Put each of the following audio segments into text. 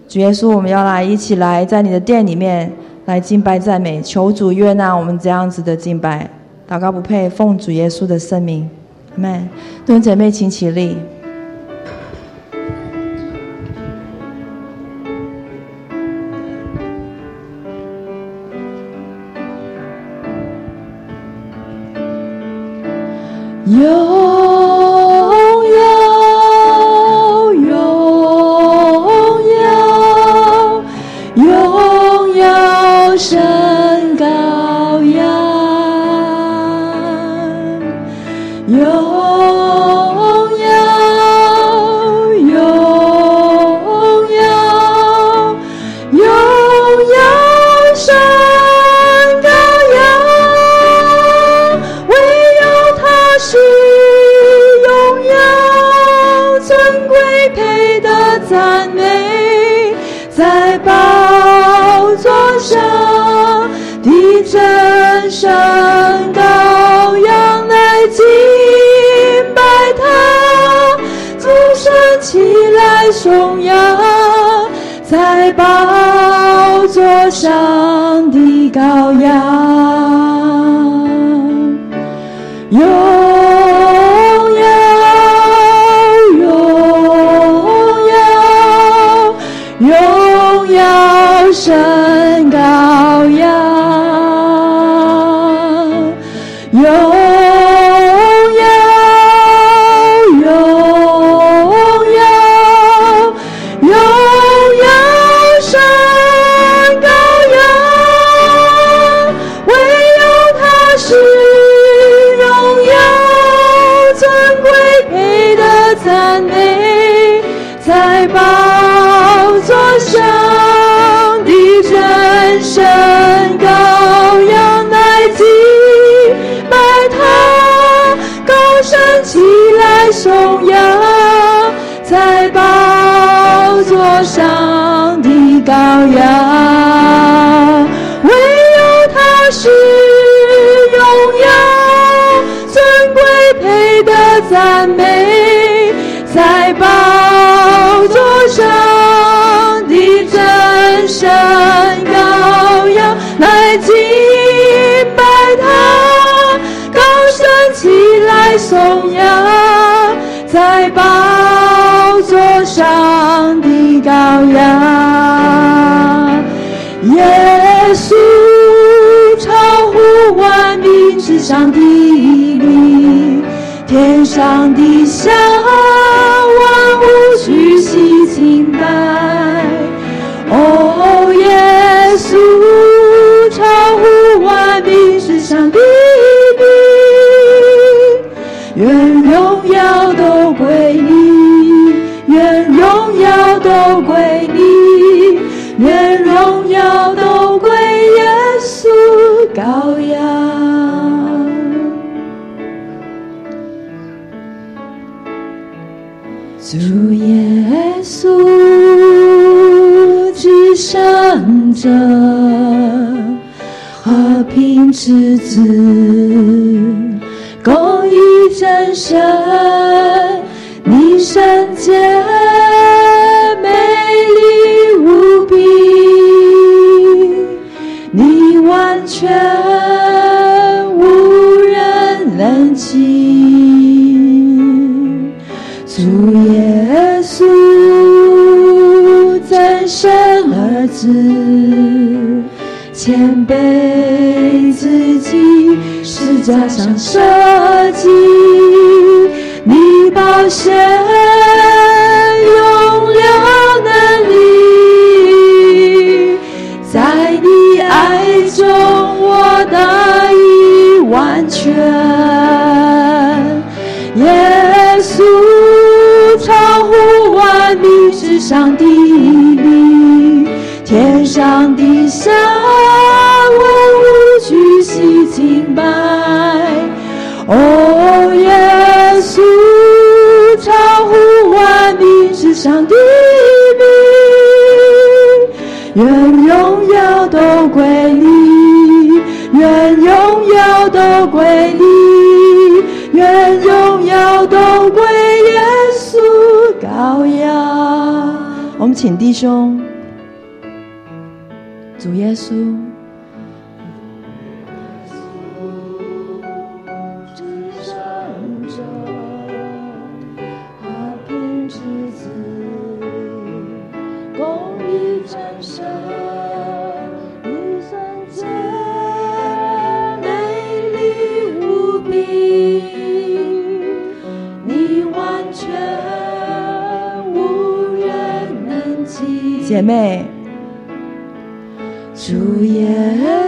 主耶稣，我们要来一起来在你的殿里面来敬拜赞美，求主悦纳我们这样子的敬拜。祷告不配，奉主耶稣的圣名，阿们。弟兄姐妹请起立。荣耀神羔羊，荣耀神羔羊，唯有他是荣耀尊贵配得赞美，在宝座上的真神羔羊来敬拜他，诸神起来颂扬，在宝座上的羔羊，荣耀神羔羊，荣耀神羔羊，唯有他是荣耀尊贵配得赞美，在宝座上的真神羔羊来敬拜他，高声起来颂扬，在宝座上的羔羊，唯有他是荣耀尊贵配得赞美，在宝座上的真神羔羊来敬拜他，高声起来颂扬，在宝座上的羔羊，耶稣超乎万民之上的名，天上地下万物举息敬拜。哦，耶稣超乎万民之上的名，愿荣耀都归你，愿荣耀都归你，愿荣耀都归耶稣羔羊。主耶稣至圣者，和平之子，公义真神，你圣洁美丽无比，你完全无人能及。主耶稣真神儿子，谦卑自己，十架上舍己，你宝血用了能力，在你爱中我得以完全。耶稣超乎万民之上的名，天上地下万物举息敬拜。哦，耶稣超乎万民之上的名，愿荣耀都归你，愿荣耀都归你，愿荣耀都归耶稣羔羊。我们请弟兄主耶稣，姐妹，主耶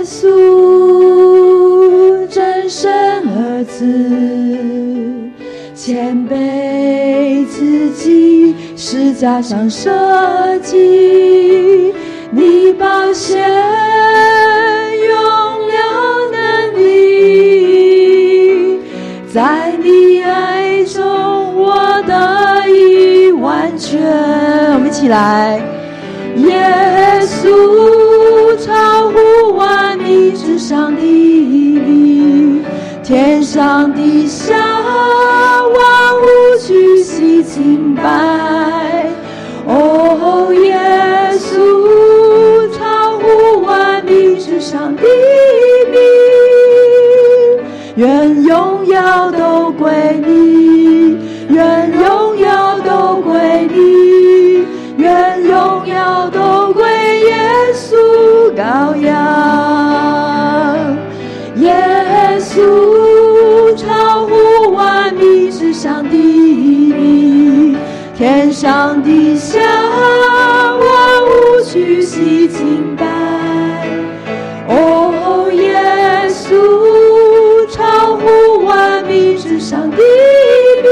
稣真神儿子，谦卑自己，十架上舍己，你宝血用了能力，在你爱中我得以完全。我们一起来。耶稣超乎万民之上的力，天上地下万物屈膝敬拜。哦，耶稣超乎万民之上的力，愿荣耀都归你，愿荣耀都归你，愿荣耀都归耶稣羔羊。耶稣超乎万民之上的力，天上地下万物屈膝敬拜。哦，耶稣超乎万民之上的力，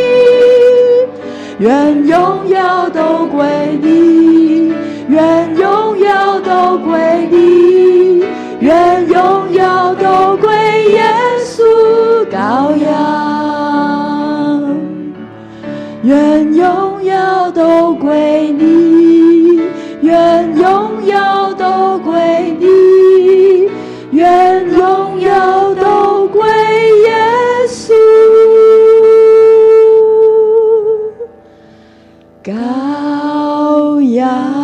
愿荣耀都归你，愿荣耀都归你，愿荣耀都归耶稣羔羊。愿荣耀都归你，愿荣耀都归你，愿荣耀都归耶稣羔羊。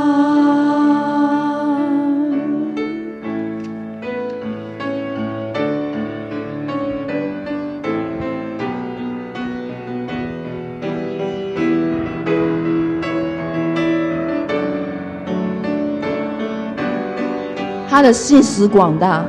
他的信实广大，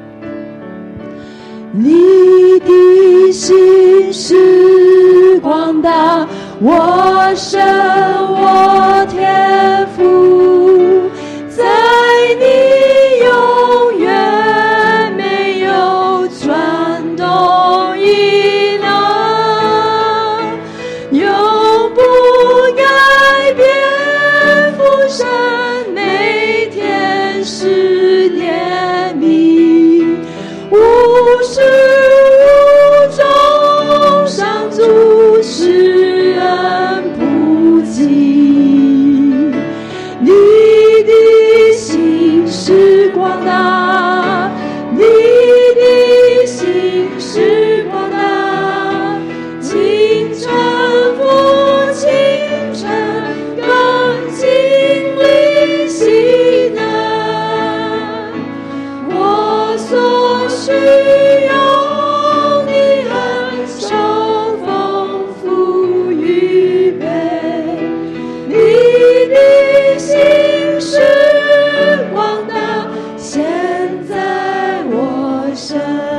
你的信实广大，我神我天父，在你永远没有转动异能，永不改变父神每天是怜悯，无时无中上主施恩不尽，你的心是广大，你的心是广大，清晨复清晨，更经历喜乐，我所需用你恩手丰富预备，你的心是广大，现在我身，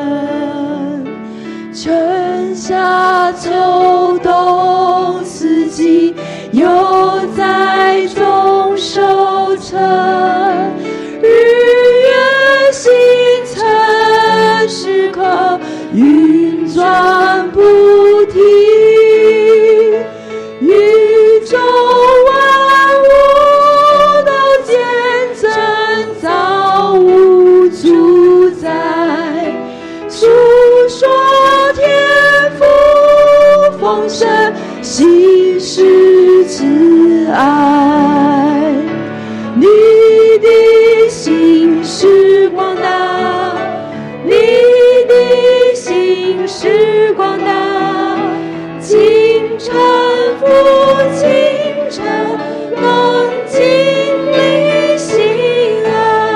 春夏秋冬四季又在中收成，日月星辰时刻运转不停，宇宙万物都见证造物主宰，述说天父丰盛心事慈爱，你的心是广大，你的心是广大，清晨复清晨，更经历喜乐，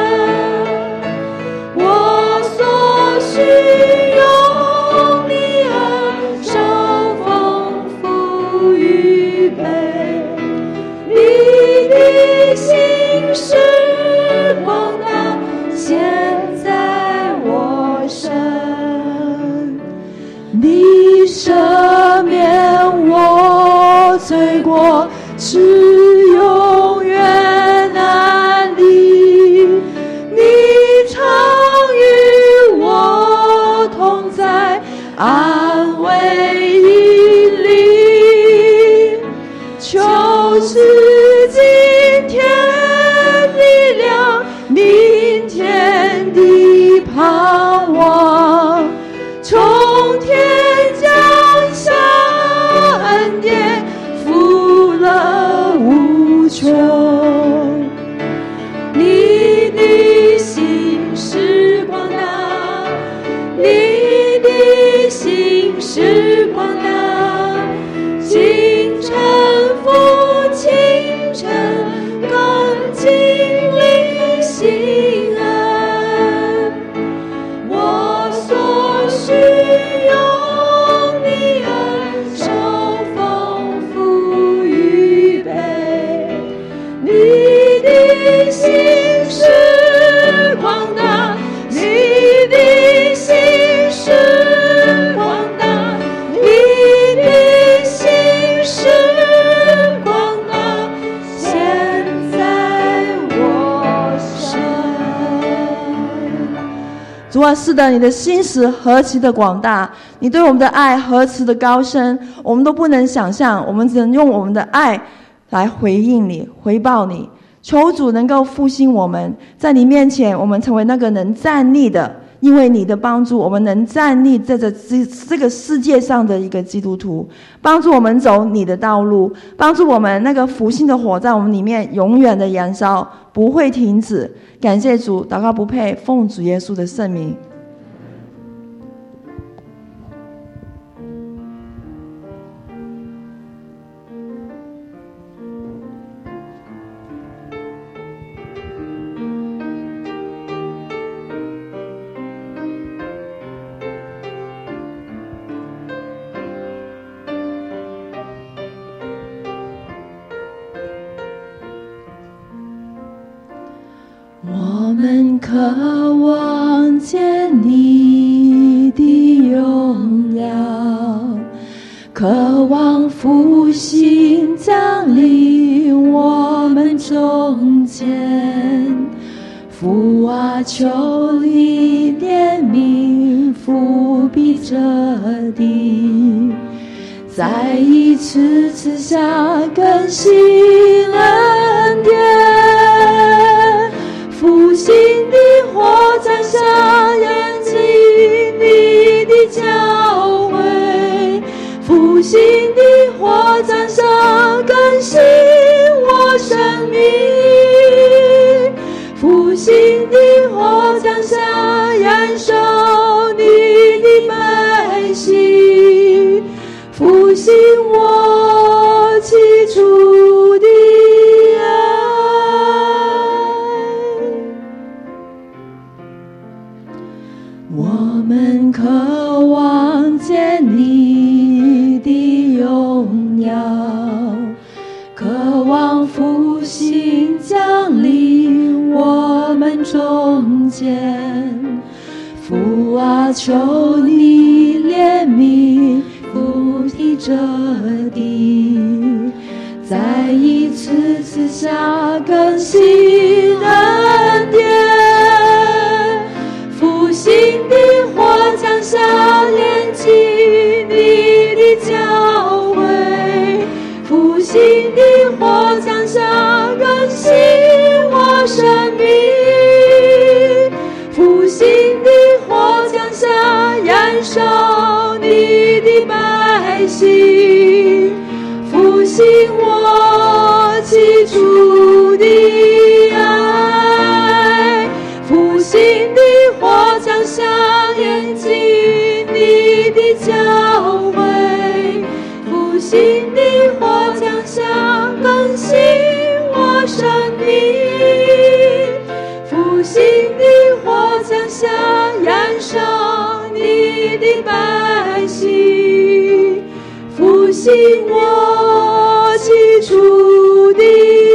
经历心恩，我所需用你恩手丰富预备，你的心是广大，你的心是广大，你的心是广大，现在我身。主啊，是的，你的心是何其的广大，你对我们的爱何其的高深，我们都不能想象，我们只能用我们的爱来回应你，回报你。求主能够复兴我们，在你面前我们成为那个能站立的，因为你的帮助，我们能站立在这个世界上的一个基督徒，帮助我们走你的道路，帮助我们那个复兴的火在我们里面永远的燃烧，不会停止。感谢主，祷告不配，奉主耶稣的圣名。我们渴望见你的荣耀，渴望复兴降临我们中间。父啊，求你怜悯，伏笔这地，再一次赐下更新恩典，复兴的火在上燃尽你的教会，复兴的火在上更新我生命，复兴的火在上燃烧你的百姓，复兴我起初的我们渴望见你的荣耀，渴望复兴降临我们中间。父啊，求你怜悯，伏笔这地，再一次赐下更新恩典，复兴的火将下炼尽你的教会，复兴的火将下更新我生命，复兴的火将下燃烧你的百姓，复兴我起初的爱，复兴的火将下燃尽你的教会，复兴的火将下更新我生命，复兴的火将下燃烧你的百姓，复兴我起初的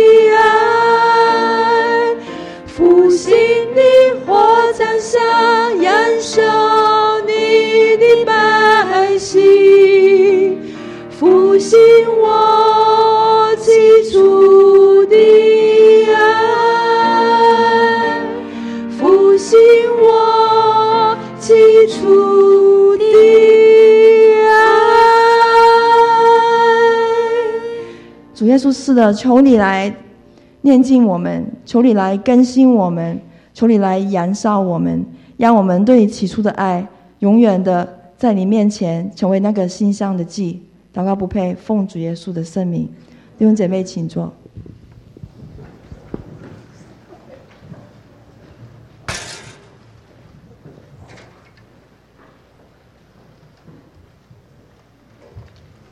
爱，复兴的火将下燃烧你的百姓，复兴我起初的爱，复兴我起初的主耶稣，是的，求你来念经我们，求你来更新我们，求你来燃烧我们，让我们对起初的爱永远的在你面前成为那个馨香的祭。祷告不配，奉主耶稣的圣名。弟兄姐妹请坐。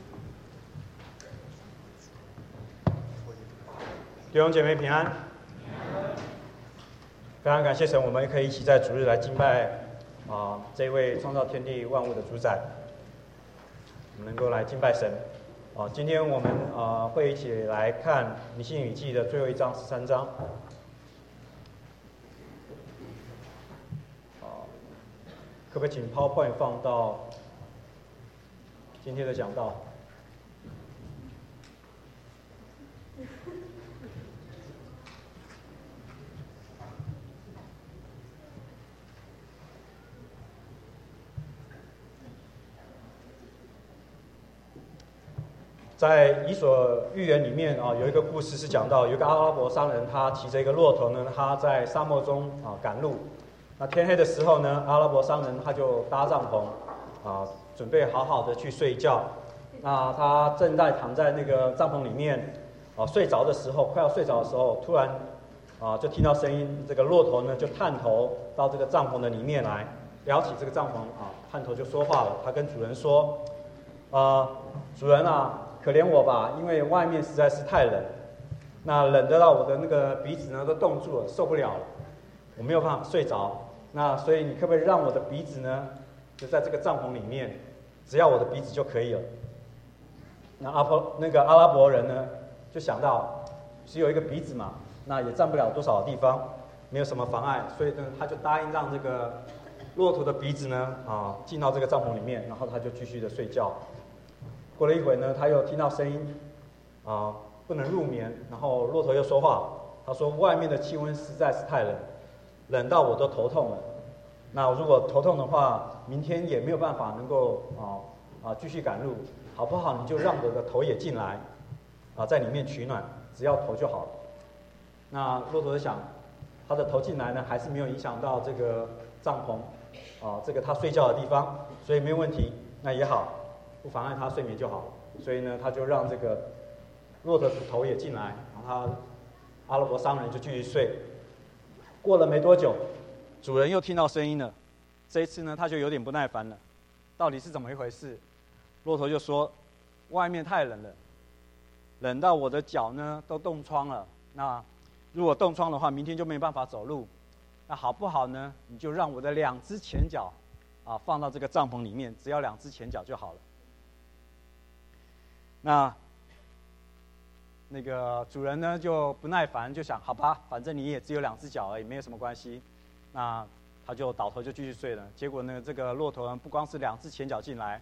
弟兄姐妹平安。 非常感谢神，我们可以一起在主日来敬拜这位创造天地万物的主宰，我们能够来敬拜神。今天我们会一起来看尼希米记的最后一章13章。可不可以请 PowerPoint 放到今天的讲道？在《以所寓言》里面有一个故事是讲到，有一个阿拉伯商人，他骑着一个骆驼呢，他在沙漠中赶路。那天黑的时候呢，阿拉伯商人他就搭帐篷准备好好的去睡觉。那他正在躺在那个帐篷里面睡着的时候，快要睡着的时候，突然就听到声音，这个骆驼呢就探头到这个帐篷的里面来，撩起这个帐篷探头就说话了。他跟主人说：主人可怜我吧，因为外面实在是太冷，那冷得到我的那个鼻子呢都冻住了，受不了了，我没有办法睡着。那所以你可不可以让我的鼻子呢，就在这个帐篷里面，只要我的鼻子就可以了。那阿拉伯人呢，就想到只有一个鼻子嘛，那也占不了多少的地方，没有什么妨碍，所以呢他就答应让这个骆驼的鼻子呢进到这个帐篷里面，然后他就继续的睡觉。过了一会呢，他又听到声音，不能入眠。然后骆驼又说话，他说：“外面的气温实在是太冷，冷到我都头痛了。那如果头痛的话，明天也没有办法能够继续赶路，好不好？你就让我的头也进来，在里面取暖，只要头就好了。”那骆驼想，他的头进来呢，还是没有影响到这个帐篷，这个他睡觉的地方，所以没有问题，那也好。不妨碍他睡眠就好，所以呢，他就让这个骆驼的头也进来，然后阿拉伯商人就继续睡。过了没多久，主人又听到声音了，这一次呢，他就有点不耐烦了，到底是怎么一回事？骆驼就说：“外面太冷了，冷到我的脚呢都冻疮了。那如果冻疮的话，明天就没办法走路。那好不好呢？你就让我的2只前脚放到这个帐篷里面，只要2只前脚就好了。”那个主人呢就不耐烦，就想好吧，反正你也只有2只脚而已，没有什么关系。那他就倒头就继续睡了。结果呢，这个骆驼不光是2只前脚进来，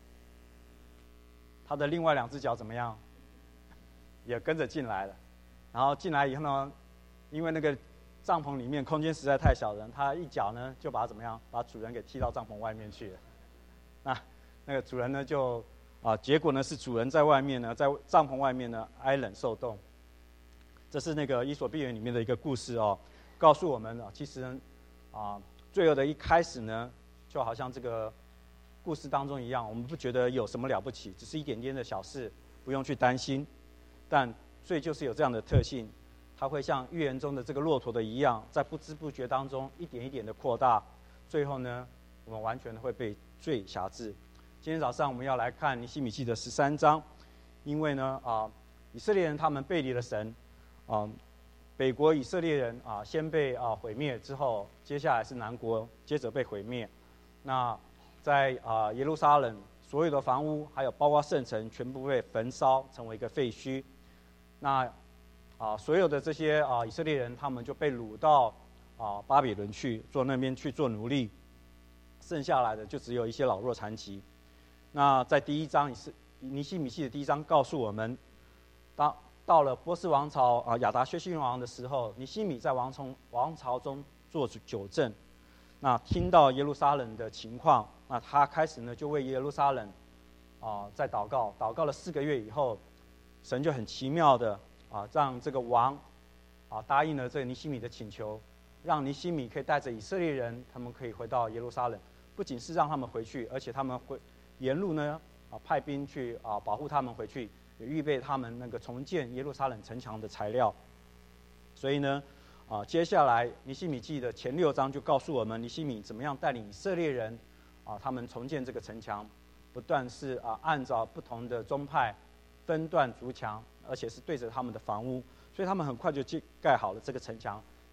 他的另外2只脚怎么样，也跟着进来了。然后进来以后呢，因为那个帐篷里面空间实在太小了，他一脚呢就把怎么样，把主人给踢到帐篷外面去了。那个主人呢就结果呢是主人在外面呢，在帐篷外面呢挨冷受冻。这是那个《伊索寓言》里面的一个故事告诉我们其实罪恶的一开始呢，就好像这个故事当中一样，我们不觉得有什么了不起，只是一点点的小事，不用去担心。但罪就是有这样的特性，它会像寓言中的这个骆驼的一样，在不知不觉当中一点一点的扩大，最后呢，我们完全会被罪辖制。今天早上我们要来看尼希米记的13章，因为呢以色列人他们背离了神，北国以色列人先被毁灭之后，接下来是南国接着被毁灭。那在耶路撒冷所有的房屋还有包括圣城全部被焚烧成为一个废墟。那所有的这些以色列人他们就被掳到巴比伦去那边去做奴隶，剩下来的就只有一些老弱残疾。那在第1章尼希米记的第1章告诉我们，到了波斯王朝亚达薛西王的时候，尼希米在王朝中做久正，那听到耶路撒冷的情况，那他开始呢就为耶路撒冷在祷告了4个月以后，神就很奇妙的让这个王答应了这个尼希米的请求，让尼希米可以带着以色列人，他们可以回到耶路撒冷，不仅是让他们回去，而且他们会沿路呢派兵去保护他们回去，也预备他们那个重建耶路撒冷城墙的材料。所以呢接下来尼希米记的前6章就告诉我们尼希米怎么样带领以色列人他们重建这个城墙，不但是按照不同的宗派分段筑墙，而且是对着他们的房屋，所以他们很快就盖好了这个城墙。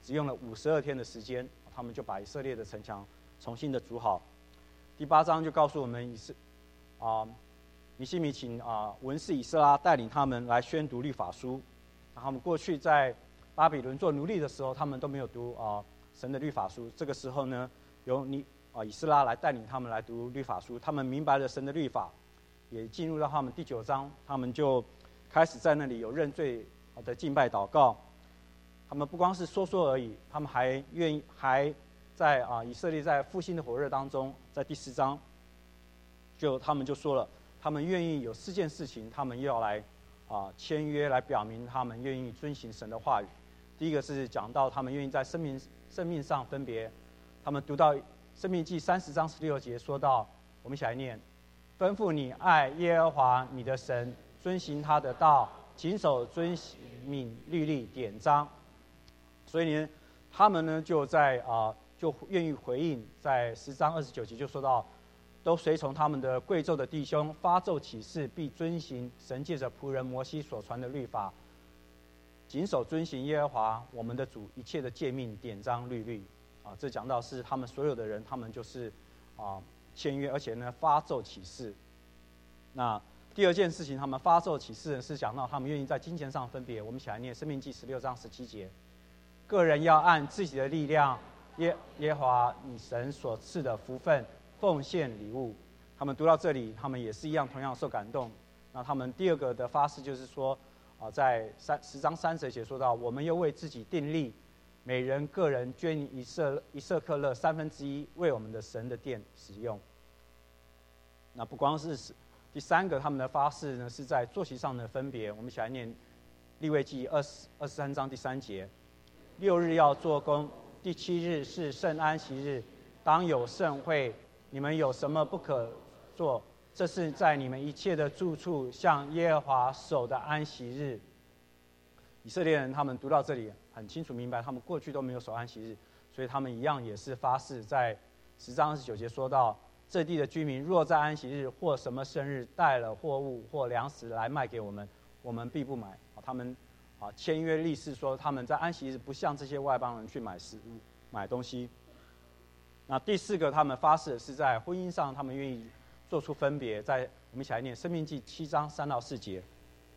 只用了52天的时间，他们就把以色列的城墙重新的筑好。第8章就告诉我们尼希米请文士以斯拉带领他们来宣读律法书。他们过去在巴比伦做奴隶的时候，他们都没有读神的律法书。这个时候呢，由以斯拉来带领他们来读律法书，他们明白了神的律法，也进入到他们第9章，他们就开始在那里有认罪的敬拜祷告。他们不光是说说而已，他们还在以色列在复兴的火热当中，在第4章，他们就说了，他们愿意有4件事情，他们要来签约，来表明他们愿意遵行神的话语。第一个是讲到他们愿意在生命上分别。他们读到申命记30章16节说到，我们一起来念：吩咐你爱耶和华你的神，遵行他的道，谨守遵命律例典章。所以呢，他们呢就愿意回应，在10章29节就说到，都随从他们的贵胄的弟兄发咒起誓，必遵行神借着仆人摩西所传的律法，谨守遵行耶和华我们的主一切的诫命典章律例。这讲到是他们所有的人，他们就是签约，而且呢发咒起誓。那第2件事情，他们发咒起誓是讲到他们愿意在金钱上分别。我们一起来念《申命记》16章17节：个人要按自己的力量，耶和华你神所赐的福分奉献礼物。他们读到这里，他们也是一样，同样受感动。那他们第2个的发誓就是说，在10章30节说到，我们又为自己订立，每人个人捐一舍客勒1/3，为我们的神的殿使用。那不光是第3个，他们的发誓呢是在坐席上的分别。我们一起来念利未记23章第3节：6日要做工，第7日是圣安息日，当有盛会。你们有什么不可做？这是在你们一切的住处向耶和华守的安息日。以色列人他们读到这里很清楚明白，他们过去都没有守安息日，所以他们一样也是发誓，在10章29节说到，这地的居民若在安息日或什么生日带了货物或粮食来卖给我们，我们必不买。他们签约立誓说，他们在安息日不向这些外邦人去买食物、买东西。那第4个，他们发誓是在婚姻上，他们愿意做出分别。在我们一起来念《申命记》7章3到4节。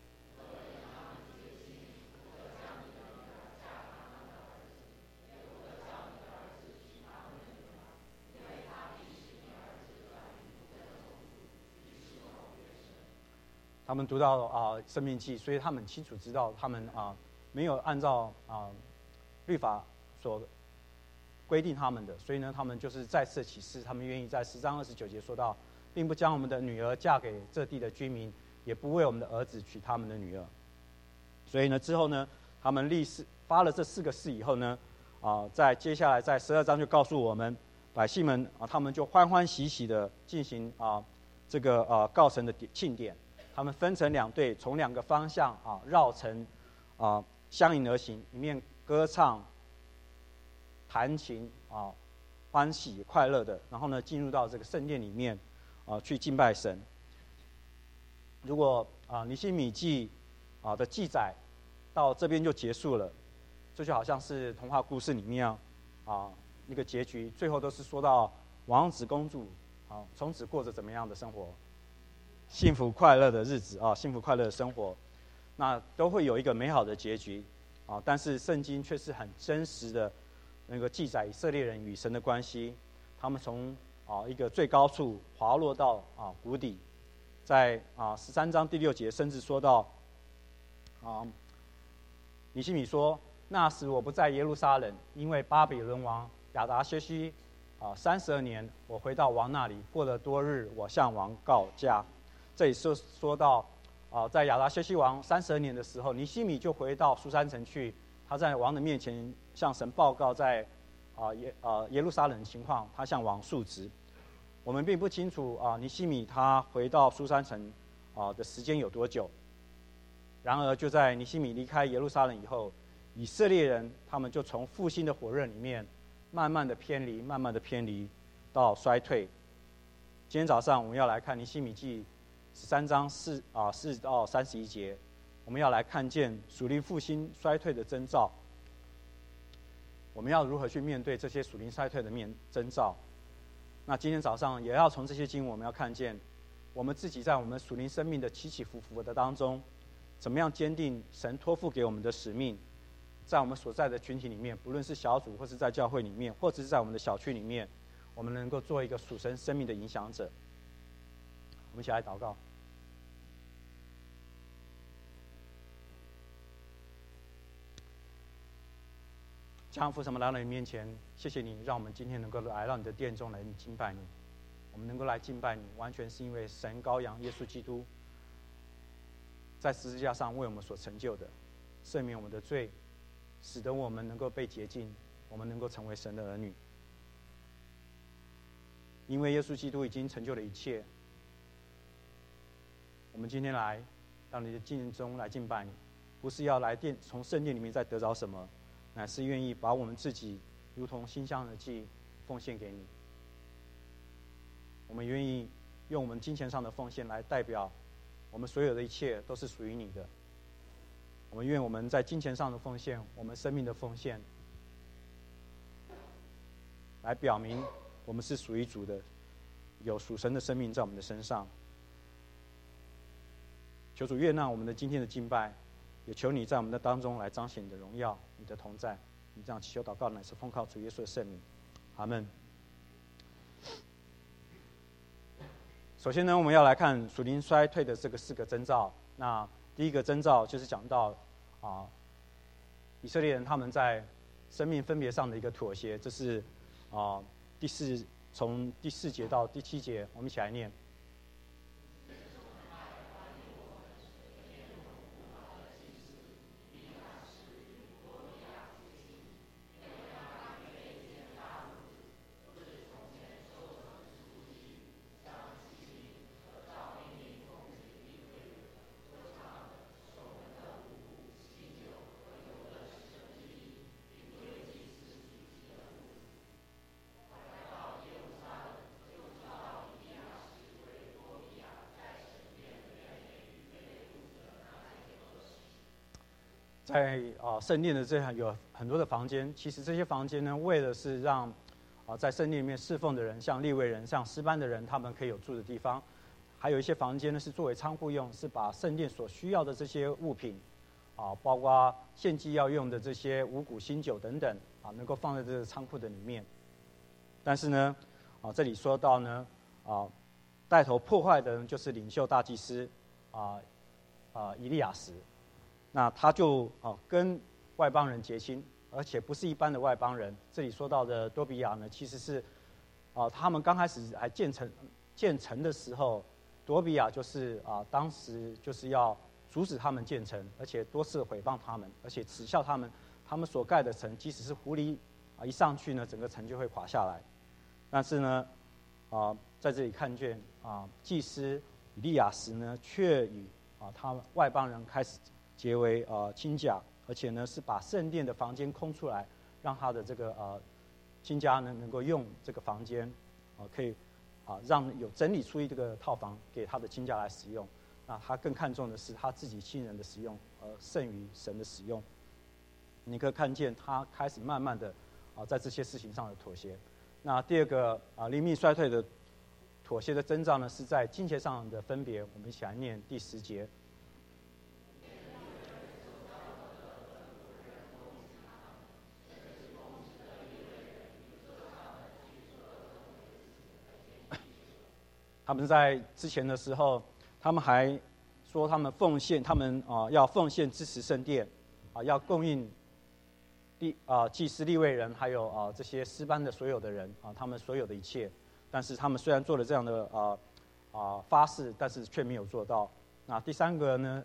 他们读到申命记，所以他们清楚知道他们没有按照律法所规定他们的，所以呢，他们就是再次起誓，他们愿意在10章29节说到，并不将我们的女儿嫁给这地的居民，也不为我们的儿子娶他们的女儿。所以呢，之后呢，他们立誓发了这4个誓以后呢，在接下来在12章就告诉我们，百姓们他们就欢欢喜喜的进行这个告神的庆典。他们分成2队，从2个方向绕城相迎而行，一面歌唱、弹琴欢喜快乐的，然后呢进入到这个圣殿里面去敬拜神。如果尼希米记的记载到这边就结束了，这就好像是童话故事里面那个结局，最后都是说到王子公主从此过着怎么样的生活，幸福快乐的日子幸福快乐的生活，那都会有一个美好的结局但是圣经却是很真实的那个记载以色列人与神的关系，他们从一个最高处滑落到谷底。在13章第6节甚至说到尼希米说，那时我不在耶路撒冷，因为巴比伦王亚达薛西32年，我回到王那里，过了多日，我向王告假。这里说到在亚达薛西王32年的时候，尼希米就回到书珊城去，他在王的面前向神报告在耶路撒冷的情况，他向王述职。我们并不清楚尼希米他回到书珊城的时间有多久。然而就在尼希米离开耶路撒冷以后，以色列人他们就从复兴的火热里面慢慢的偏离到衰退。今天早上我们要来看尼希米记13章4到31节，我们要来看见属灵复兴衰退的征兆。 我们要如何去面对这些属灵衰退的征兆？那今天早上也要从这些经文，我们要看见我们自己在我们属灵生命的起起伏伏的当中，怎么样坚定神托付给我们的使命，在我们所在的群体里面，不论是小组或是在教会里面，或者是在我们的小区里面，我们能够做一个属神生命的影响者。我们一起来祷告。将父神，我们来到你面前，谢谢你让我们今天能够来到你的殿中来敬拜你。我们能够来敬拜你，完全是因为神羔羊耶稣基督在十字架上为我们所成就的，赦免我们的罪，使得我们能够被洁净，我们能够成为神的儿女。因为耶稣基督已经成就了一切，我们今天来到你的殿中来敬拜你，不是要来从圣殿里面再得着什么，乃是愿意把我们自己如同馨香的祭奉献给你。我们愿意用我们金钱上的奉献来代表我们所有的一切都是属于你的。我们愿我们在金钱上的奉献，我们生命的奉献，来表明我们是属于主的，有属神的生命在我们的身上。求主悦纳我们的今天的敬拜，也求你在我们的当中来彰显你的荣耀，你的同在。你这样祈求祷告乃是奉靠主耶稣的圣名，阿们。首先呢，我们要来看属灵衰退的这个4个征兆。那第一个征兆就是讲到以色列人他们在生命分别上的一个妥协，这是从第4节到第7节，我们一起来念。在圣殿的这样有很多的房间，其实这些房间呢，为的是让在圣殿里面侍奉的人，像利未人、像诗班的人，他们可以有住的地方。还有一些房间呢是作为仓库用，是把圣殿所需要的这些物品，包括献祭要用的这些五谷、新酒等等，能够放在这个仓库的里面。但是呢，这里说到呢，带头破坏的人就是领袖大祭司以利亚实。那他就跟外邦人结亲，而且不是一般的外邦人。这里说到的多比亚呢，其实是他们刚开始还建成的时候，多比亚就是当时就是要阻止他们建成，而且多次毁谤他们，而且耻笑他们。他们所盖的城，即使是狐狸一上去呢，整个城就会垮下来。但是呢，在这里看见祭司以利亚实呢，却与他外邦人开始结为亲家，而且呢是把圣殿的房间空出来，让他的这个亲家呢能够用这个房间，可以让有整理出一个套房给他的亲家来使用。那他更看重的是他自己亲人的使用，胜于神的使用。你可以看见他开始慢慢的在这些事情上的妥协。那第二个灵命衰退的妥协的征兆呢，是在金钱上的分别。我们一起来念第10节。他们在之前的时候，他们还说他们奉献，他们要奉献支持圣殿，要供应祭司利未人，还有这些诗班的所有的人他们所有的一切。但是他们虽然做了这样的发誓，但是却没有做到。那第3个呢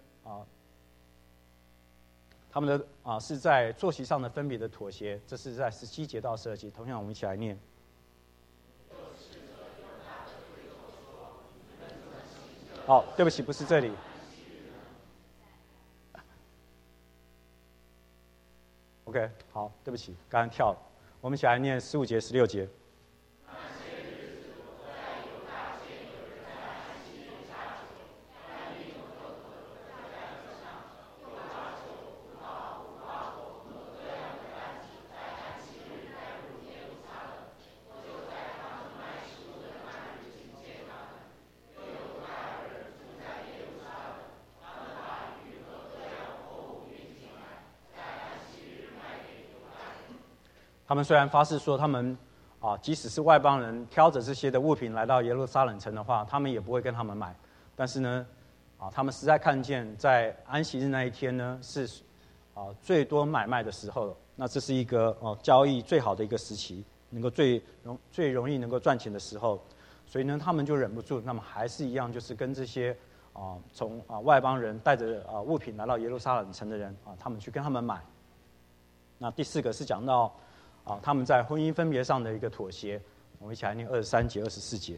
他们的是在坐席上的分别的妥协，这是在17节到12节。同样我们一起来念。对不起，不是这里。OK， 好，对不起，刚刚跳了。我们一起来念15节、16节。 他们虽然发誓说他们即使是外邦人挑着这些的物品来到耶路撒冷城的话，他们也不会跟他们买。但是呢，他们实在看见在安息日那一天呢是最多买卖的时候，那这是一个交易最好的一个时期，能够最容易能够赚钱的时候，所以呢，他们就忍不住，那么还是一样，就是跟这些从外邦人带着物品来到耶路撒冷城的人他们去跟他们买。那第4个是讲到他们在婚姻分别上的一个妥协，我们一起来念23节、24节。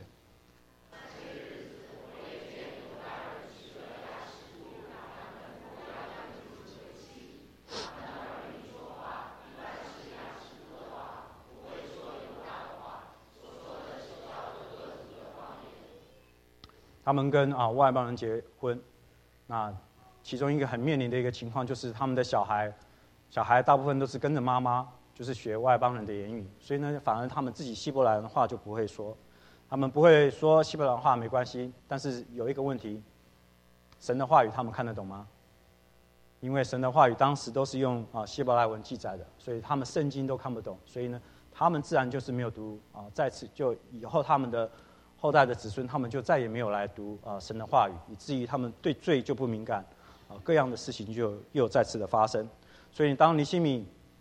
他们跟外邦人结婚，那其中一个很面临的一个情况就是他们的小孩大部分都是跟着妈妈，就是学外邦人的言语，所以呢，反而他们自己希伯来人的话就不会说，他们不会说希伯来话没关系，但是有一个问题，神的话语他们看得懂吗？因为神的话语当时都是用希伯来文记载的，所以他们圣经都看不懂，所以呢，他们自然就是没有读在此就以后他们的后代的子孙，他们就再也没有来读神的话语，以至于他们对罪就不敏感，各样的事情就又再次的发生。所以当尼希米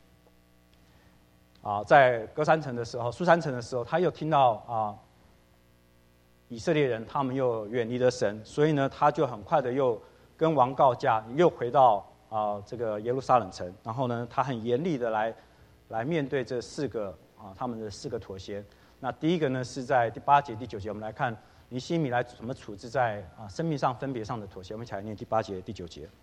在歌山城的时候，苏山城的时候，他又听到以色列人他们又远离了神，所以呢，他就很快的又跟王告假，又回到这个耶路撒冷城，然后呢，他很严厉的来面对这4个他们的4个妥协。那第一个呢是在第8节、第9节，我们来看尼希米来怎么处置在生命上分别上的妥协。我们一起来念第8节、第9节。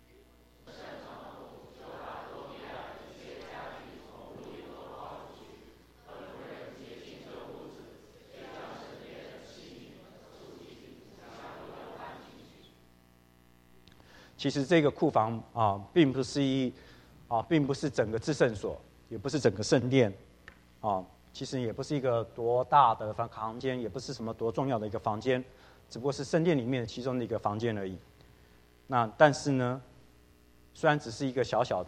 其实这个库房并不是整个至圣所，也不是整个圣殿其实也不是一个多大的房间，也不是什么多重要的一个房间，只不过是圣殿里面其中的一个房间而已。那但是呢，虽然只是一个小小的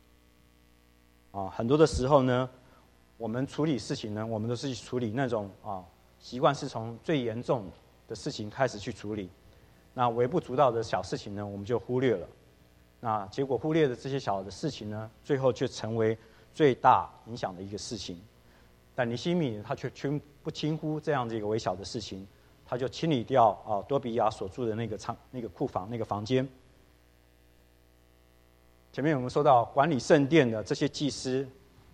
很多的时候呢，我们处理事情呢，我们都是处理那种习惯是从最严重的事情开始去处理，那微不足道的小事情呢，我们就忽略了。那结果忽略的这些小的事情呢，最后却成为最大影响的一个事情。但尼希米他却不轻忽这样的一个微小的事情，他就清理掉多比亚所住的那个库房那个房间。前面我们说到管理圣殿的这些祭司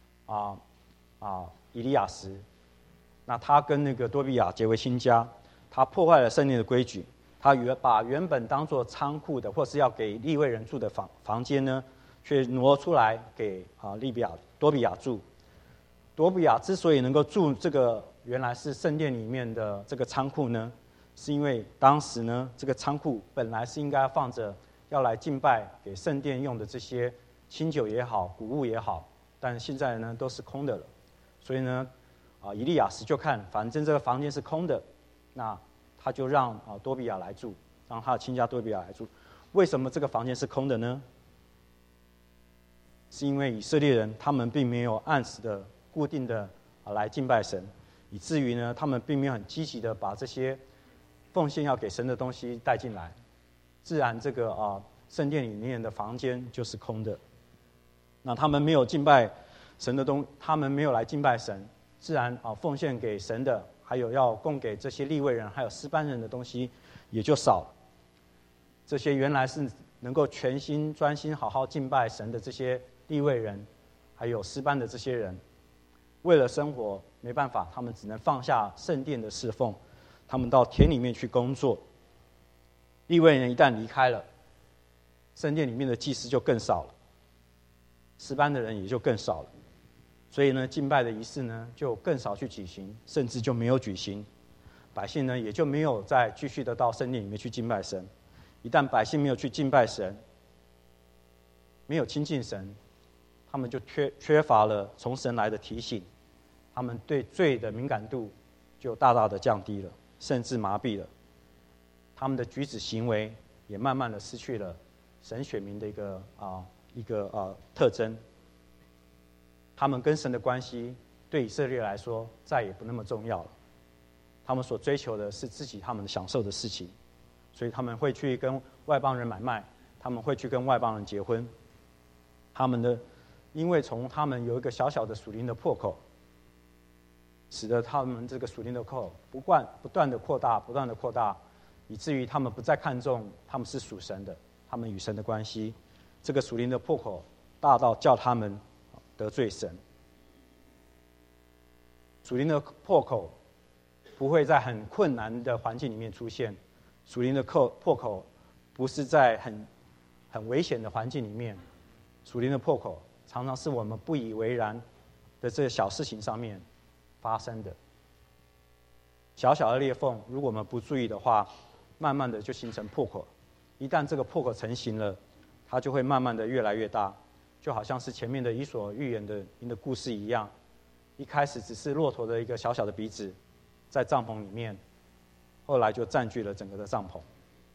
以利亚实，那他跟那个多比亚结为亲家，他破坏了圣殿的规矩，他把原本当作仓库的或是要给利未人住的房间呢，却挪出来给多比亚住。多比亚之所以能够住这个原来是圣殿里面的这个仓库呢，是因为当时呢，这个仓库本来是应该放着要来敬拜给圣殿用的这些清酒也好、谷物也好，但现在呢都是空的了。所以呢，以利亚实就看，反正这个房间是空的，那他就让多比亚来住，让他的亲家多比亚来住。为什么这个房间是空的呢？是因为以色列人他们并没有按时的固定的来敬拜神，以至于呢，他们并没有很积极的把这些奉献要给神的东西带进来，自然这个圣殿里面的房间就是空的。那他们没有敬拜神的他们没有来敬拜神，自然奉献给神的，还有要供给这些利未人还有诗班人的东西也就少了。这些原来是能够全心专心好好敬拜神的这些利未人，还有诗班的这些人，为了生活没办法，他们只能放下圣殿的侍奉，他们到田里面去工作。利未人一旦离开了，圣殿里面的祭司就更少了，诗班的人也就更少了，所以呢，敬拜的仪式呢就更少去举行，甚至就没有举行。百姓呢也就没有再继续的到圣殿里面去敬拜神。一旦百姓没有去敬拜神，没有亲近神，他们就缺乏了从神来的提醒，他们对罪的敏感度就大大的降低了，甚至麻痹了。他们的举止行为也慢慢的失去了神选民的一个特征。 他们跟神的关系对以色列来说再也不那么重要了。他们所追求的是自己他们享受的事情，所以他们会去跟外邦人买卖，他们会去跟外邦人结婚。因为从他们有一个小小的属灵的破口，使得他们这个属灵的破口不断的扩大，以至于他们不再看重他们是属神的，他们与神的关系，这个属灵的破口大到叫他们得罪神。属灵的破口不会在很困难的环境里面出现，属灵的破口不是在很危险的环境里面，属灵的破口常常是我们不以为然的这些小事情上面发生的。小小的裂缝，如果我们不注意的话，慢慢的就形成破口。一旦这个破口成型了，它就会慢慢的越来越大，就好像是前面的伊索寓言的故事一样，一开始只是骆驼的一个小小的鼻子在帐篷里面，后来就占据了整个的帐篷。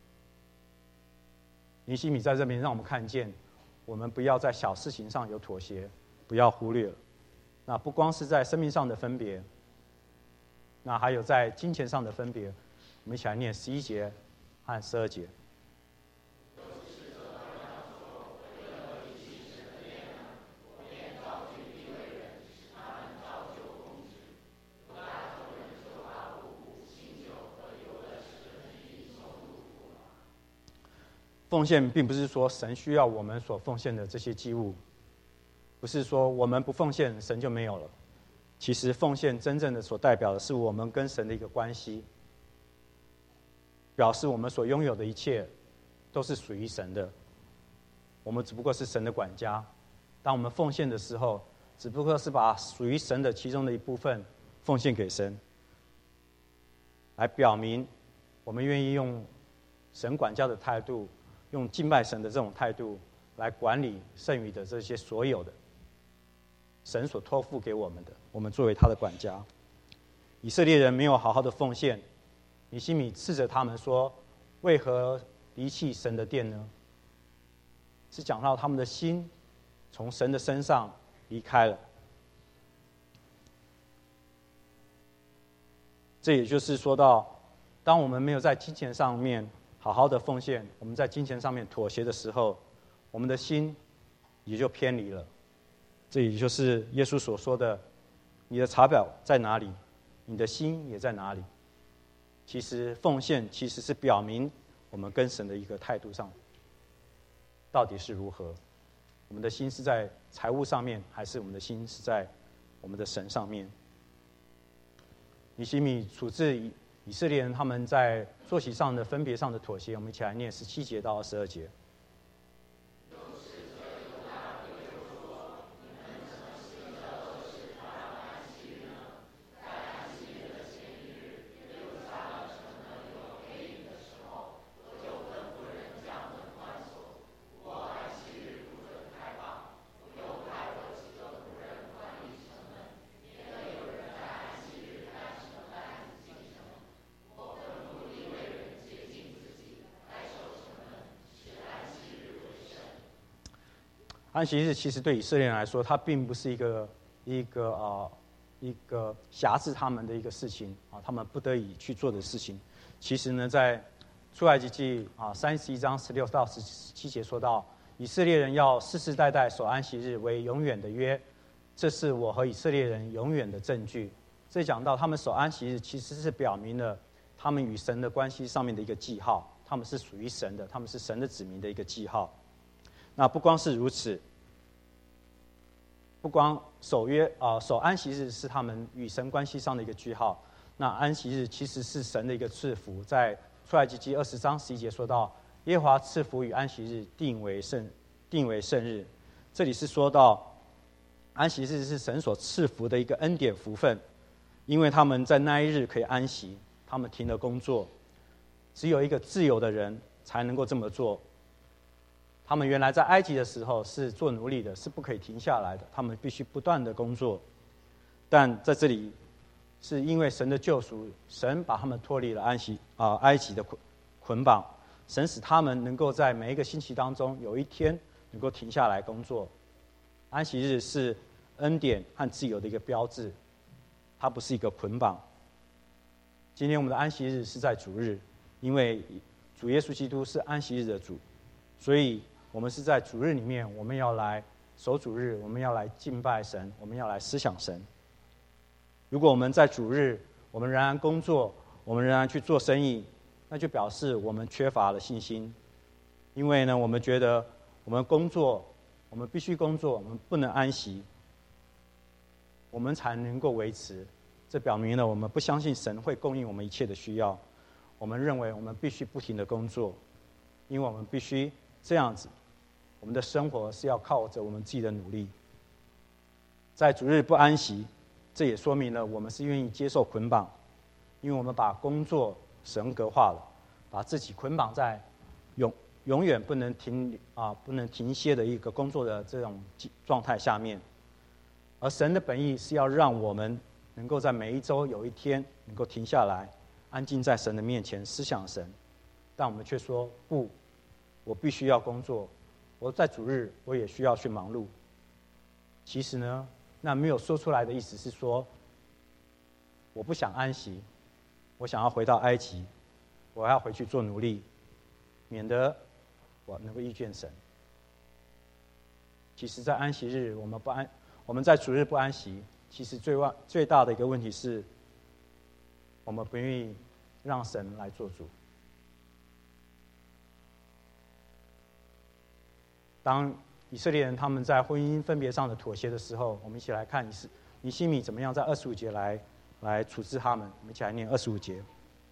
尼希米在这边让我们看见，我们不要在小事情上有妥协，不要忽略了。那不光是在生命上的分别，那还有在金钱上的分别。我们一起来念11节和12节。奉献并不是说神需要我们所奉献的这些祭物，不是说我们不奉献神就没有了。其实奉献真正的所代表的是我们跟神的一个关系，表示我们所拥有的一切都是属于神的，我们只不过是神的管家。当我们奉献的时候，只不过是把属于神的其中的一部分奉献给神，来表明我们愿意用神管教的态度，用敬拜神的这种态度来管理剩余的这些所有的神所托付给我们的，我们作为他的管家。以色列人没有好好的奉献，尼希米斥责他们说，为何离弃神的殿呢？是讲到他们的心从神的身上离开了。这也就是说到，当我们没有在金钱上面好好的奉献，我们在金钱上面妥协的时候，我们的心也就偏离了。这也就是耶稣所说的，你的查表在哪里，你的心也在哪里。其实奉献其实是表明我们跟神的一个态度上到底是如何。我们的心是在财务上面，还是我们的心是在我们的神上面？尼希米处置以色列人他们在作息上的分别上的妥协，我们一起来念17节到22节。安息日其实对以色列人来说，它并不是一个辖制他们的一个事情啊，他们不得已去做的事情。其实呢，在出埃及记31章16到17节说到，以色列人要世世代代守安息日为永远的约，这是我和以色列人永远的证据。这讲到他们守安息日，其实是表明了他们与神的关系上面的一个记号，他们是属于神的，他们是神的子民的一个记号。那不光是如此，不光守安息日是他们与神关系上的一个句号，那安息日其实是神的一个赐福。在出埃及记20章11节说到，耶和华赐福与安息日，定为圣日。这里是说到安息日是神所赐福的一个恩典福分，因为他们在那一日可以安息，他们停了工作。只有一个自由的人才能够这么做。他们原来在埃及的时候是做奴隶的，是不可以停下来的，他们必须不断的工作。但在这里，是因为神的救赎，神把他们脱离了埃及的捆绑，神使他们能够在每一个星期当中有一天能够停下来工作。安息日是恩典和自由的一个标志，它不是一个捆绑。今天我们的安息日是在主日，因为主耶稣基督是安息日的主，所以我们是在主日里面，我们要来守主日，我们要来敬拜神，我们要来思想神。如果我们在主日，我们仍然工作，我们仍然去做生意，那就表示我们缺乏了信心。因为呢，我们觉得我们工作，我们必须工作，我们不能安息，我们才能够维持。这表明了我们不相信神会供应我们一切的需要。我们认为我们必须不停的工作，因为我们必须这样子，我们的生活是要靠着我们自己的努力。在主日不安息，这也说明了我们是愿意接受捆绑，因为我们把工作神格化了，把自己捆绑在永远不能停歇的一个工作的这种状态下面。而神的本意是要让我们能够在每一周有一天能够停下来，安静在神的面前思想神。但我们却说不，我必须要工作，我在主日我也需要去忙碌。其实呢，那没有说出来的意思是说，我不想安息，我想要回到埃及，我要回去做奴隶，免得我能够遇见神。其实在安息日我们在主日不安息，其实最大的一个问题是，我们不愿意让神来做主。当以色列人他们在婚姻分别上的妥协的时候，我们一起来看尼希米怎么样在25节来处置他们。我们一起来念25节。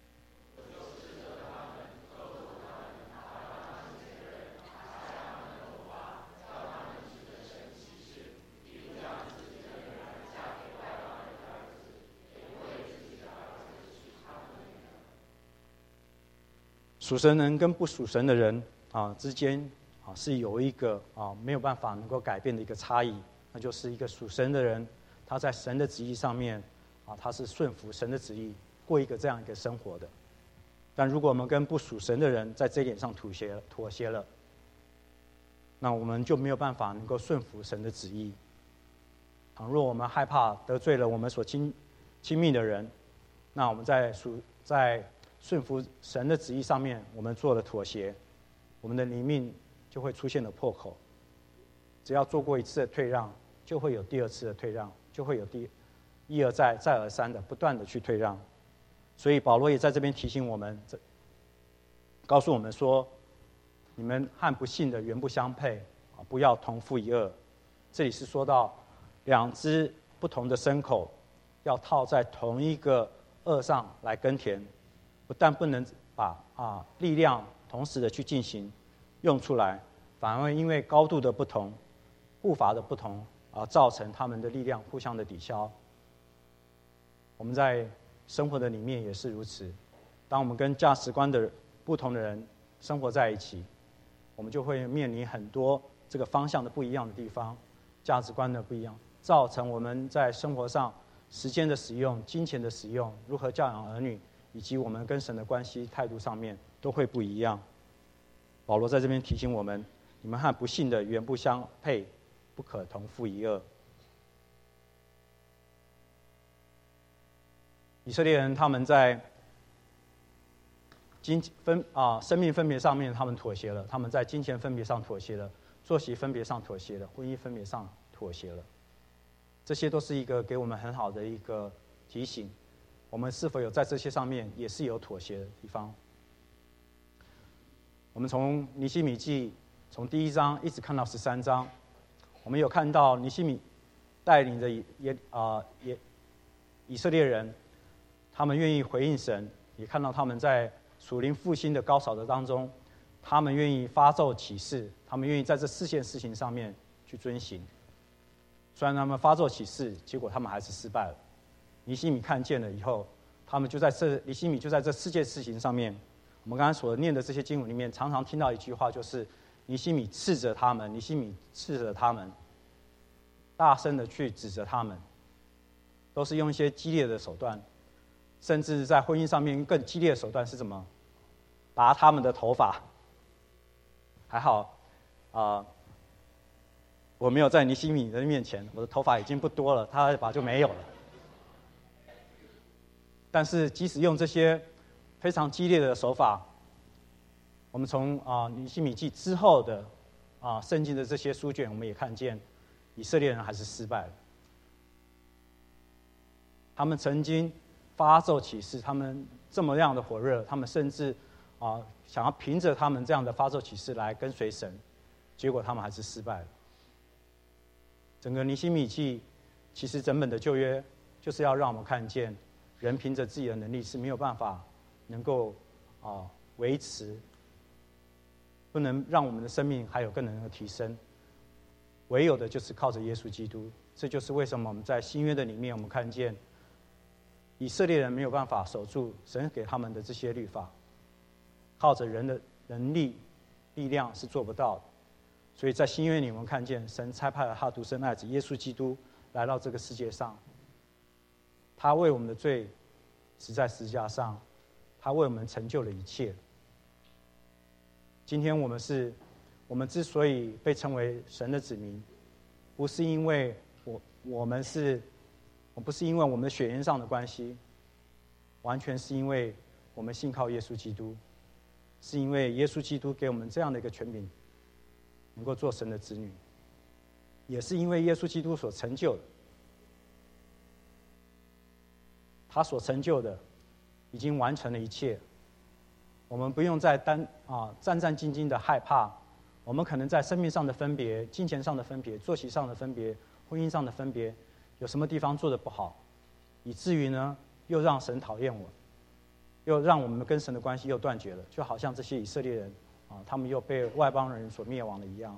属神人跟不属神的人之间是有一个没有办法能够改变的一个差异，那就是一个属神的人，他在神的旨意上面他是顺服神的旨意，过一个这样一个生活的。但如果我们跟不属神的人在这一点上妥协了，那我们就没有办法能够顺服神的旨意。倘若我们害怕得罪了我们所亲密的人，那我们在顺服神的旨意上面，我们做了妥协，我们的灵命就会出现了破口。只要做过一次的退让，就会有第二次的退让，就会有一而再再而三的不断的去退让。所以保罗也在这边提醒我们，告诉我们说，你们和不信的原不相配，不要同负一轭。这里是说到两只不同的牲口要套在同一个轭上来耕田，不但不能把力量同时的去进行用出来，反而因为高度的不同、步伐的不同造成他们的力量互相的抵消。我们在生活的里面也是如此，当我们跟价值观的不同的人生活在一起，我们就会面临很多这个方向的不一样的地方，价值观的不一样，造成我们在生活上时间的使用、金钱的使用、如何教养儿女，以及我们跟神的关系态度上面都会不一样。保罗在这边提醒我们，你们和不信的原不相配，不可同负一轭。以色列人他们在生命分别上面他们妥协了，他们在金钱分别上妥协了，作息分别上妥协了，婚姻分别上妥协了。这些都是一个给我们很好的一个提醒，我们是否有在这些上面也是有妥协的地方。我们从尼希米记从第1章一直看到13章，我们有看到尼希米带领着以色列人，他们愿意回应神，也看到他们在属灵复兴的高潮的当中，他们愿意发咒起誓，他们愿意在这4件事情上面去遵行。虽然他们发咒起誓，结果他们还是失败了。尼希米看见了以后，尼希米就在这4件事情上面，我们刚才所念的这些经文里面，常常听到一句话，就是尼希米斥责他们，尼希米斥责他们，大声的去指责他们，都是用一些激烈的手段，甚至在婚姻上面更激烈的手段是什么？拔他们的头发。还好我没有在尼希米的面前，我的头发已经不多了，他的发就没有了。但是即使用这些非常激烈的手法，我们从尼希米记之后的圣经的这些书卷，我们也看见以色列人还是失败了。他们曾经发咒起誓，他们这么样的火热，他们甚至想要凭着他们这样的发咒起誓来跟随神，结果他们还是失败了。整个尼希米记，其实整本的旧约就是要让我们看见，人凭着自己的能力是没有办法能够维持，不能让我们的生命还有更能够提升。唯有的就是靠着耶稣基督。这就是为什么我们在新约的里面，我们看见以色列人没有办法守住神给他们的这些律法，靠着人的能力、力量是做不到的。所以在新约里，我们看见神差派了他独生爱子耶稣基督来到这个世界上，他为我们的罪死在十字架上，他为我们成就了一切。今天我们之所以被称为神的子民，不是因为我们不是因为我们的血缘上的关系，完全是因为我们信靠耶稣基督，是因为耶稣基督给我们这样的一个权柄，能够做神的子女，也是因为耶稣基督所成就的，他所成就的已经完成了一切。我们不用再战战兢兢的害怕，我们可能在生命上的分别、金钱上的分别、作息上的分别、婚姻上的分别，有什么地方做得不好，以至于呢又让神讨厌我，又让我们跟神的关系又断绝了，就好像这些以色列人他们又被外邦人所灭亡了一样。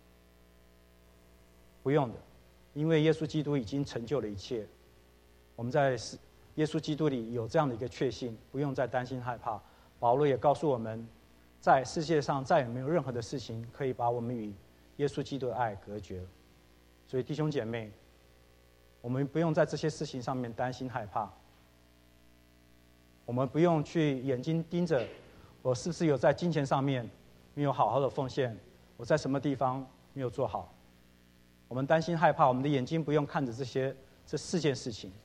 不用的，因为耶稣基督已经成就了一切。我们在耶稣基督里有这样的一个确信，不用再担心害怕。保罗也告诉我们，在世界上再也没有任何的事情可以把我们与耶稣基督的爱隔绝了。所以弟兄姐妹，我们不用在这些事情上面担心害怕，我们不用去眼睛盯着我是不是有在金钱上面没有好好的奉献，我在什么地方没有做好。我们担心害怕，我们的眼睛不用看着这四件事情。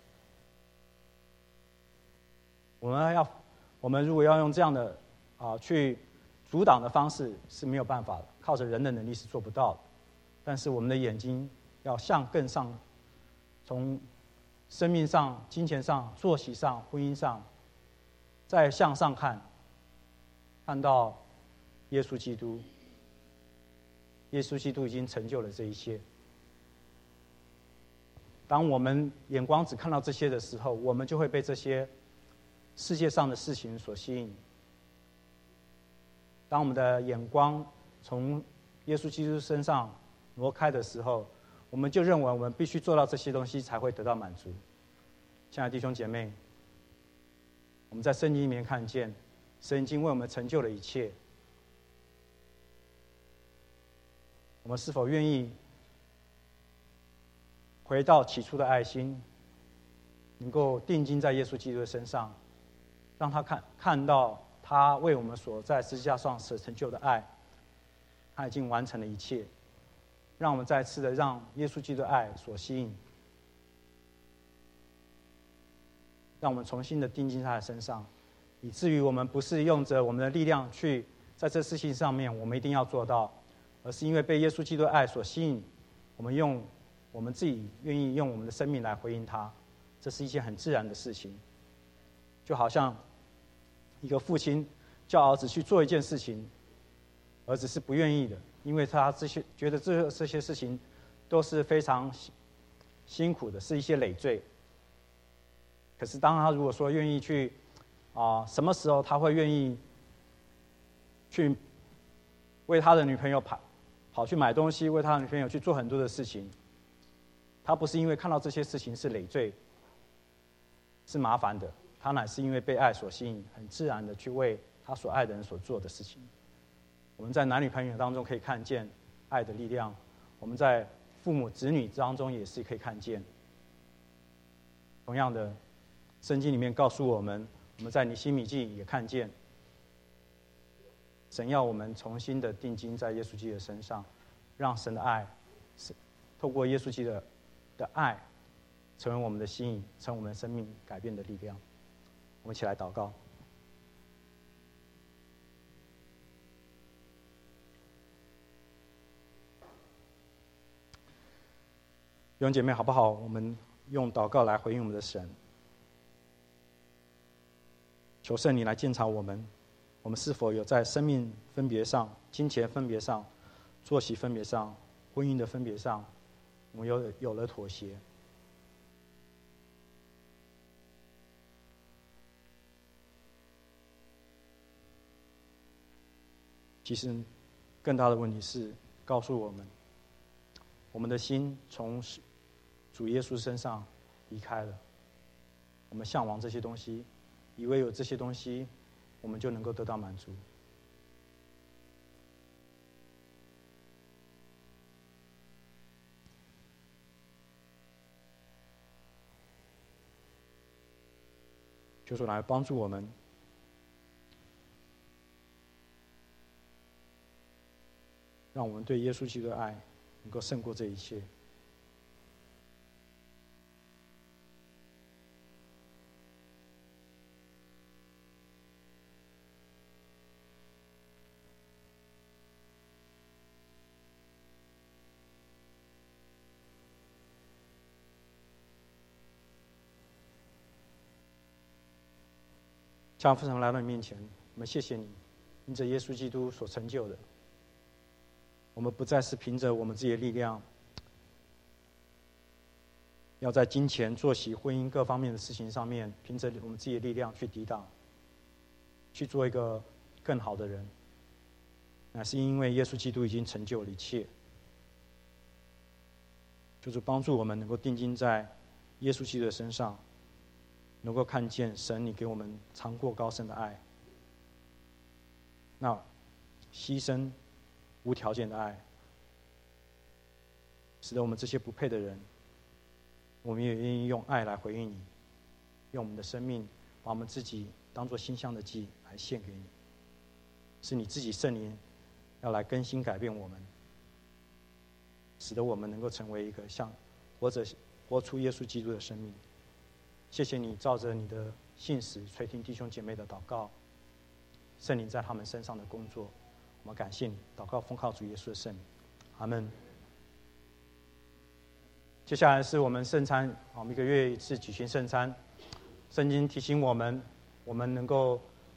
我们如果要用这样的去阻挡的方式是没有办法的，靠着人的能力是做不到的。但是我们的眼睛要向更上，从生命上、金钱上、作息上、婚姻上，再向上看，看到耶稣基督。耶稣基督已经成就了这一切。当我们眼光只看到这些的时候，我们就会被这些世界上的事情所吸引。当我们的眼光从耶稣基督身上挪开的时候，我们就认为我们必须做到这些东西才会得到满足。亲爱的弟兄姐妹，我们在圣经里面看见，神已经为我们成就了一切。我们是否愿意回到起初的爱心，能够定睛在耶稣基督的身上，让他看到他为我们所在十字架上所成就的爱，他已经完成了一切。让我们再次的让耶稣基督的爱所吸引，让我们重新的定睛在他的身上，以至于我们不是用着我们的力量去在这事情上面我们一定要做到，而是因为被耶稣基督的爱所吸引，我们自己愿意用我们的生命来回应他。这是一件很自然的事情。就好像一个父亲叫儿子去做一件事情，儿子是不愿意的，因为他觉得这些事情都是非常辛苦的，是一些累赘。可是当他如果说愿意去什么时候他会愿意去为他的女朋友跑去买东西，为他的女朋友去做很多的事情，他不是因为看到这些事情是累赘是麻烦的，他乃是因为被爱所吸引，很自然的去为他所爱的人所做的事情。我们在男女朋友当中可以看见爱的力量，我们在父母子女当中也是可以看见。同样的，圣经里面告诉我们，我们在尼希米记也看见，神要我们重新的定睛在耶稣基督的身上，让神的爱透过耶稣基督的爱，成为我们的心意，成为我们的生命改变的力量。我们一起来祷告。弟兄姐妹，好不好？我们用祷告来回应我们的神，求圣灵来鉴察我们，我们是否有在生命分别上、金钱分别上、作息分别上、婚姻的分别上，我们有了妥协。其实，更大的问题是告诉我们，我们的心从主耶稣身上离开了。我们向往这些东西，以为有这些东西，我们就能够得到满足。求主来帮助我们，让我们对耶稣基督的爱能够胜过这一切。将父神来到你面前，我们谢谢你，因着耶稣基督所成就的，我们不再是凭着我们自己的力量，要在金钱、作息、婚姻各方面的事情上面，凭着我们自己的力量去抵挡，去做一个更好的人，乃是因为耶稣基督已经成就了一切，就是帮助我们能够定睛在耶稣基督的身上，能够看见神你给我们长阔高深的爱，那牺牲无条件的爱，使得我们这些不配的人，我们也愿意用爱来回应你，用我们的生命把我们自己当作馨香的祭来献给你，是你自己圣灵要来更新改变我们，使得我们能够成为一个像活出耶稣基督的生命。谢谢你照着你的信实垂听弟兄姐妹的祷告，圣灵在他们身上的工作，我们感谢你。祷告奉靠主耶稣的圣名，阿们。接下来是我们圣餐，我们1个月一次举行圣餐。圣经提醒我们，我们能够